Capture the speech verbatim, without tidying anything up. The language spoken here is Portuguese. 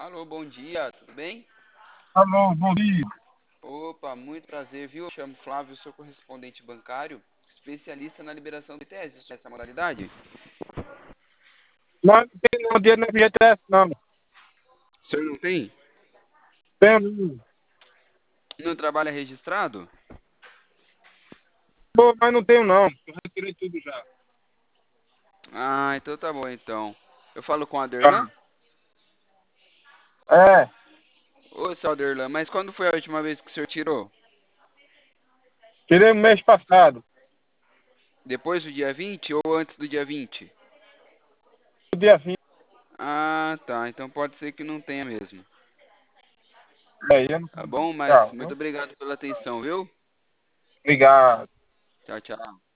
Alô, bom dia, tudo bem? Alô, bom dia. Opa, muito prazer, viu? Eu chamo Flávio, sou correspondente bancário, especialista na liberação de teses essa modalidade. Não, não tem não, dinheiro no F G T S, não. O senhor não tem? Tem, não. Não trabalha registrado? Pô, mas não tenho, não. Eu retirei tudo já. Ah, então tá bom, então. Eu falo com a Aderlan? Já. É, Ô, seu Aderlan, mas quando foi a última vez que o senhor tirou? tirei no mês passado. Depois do dia vinte ou antes do dia vinte? No dia vinte. Ah, tá, então pode ser que não tenha mesmo. É, eu não Tá sei. bom, mas Tchau, muito viu? obrigado pela atenção, viu? Obrigado. Tchau, tchau.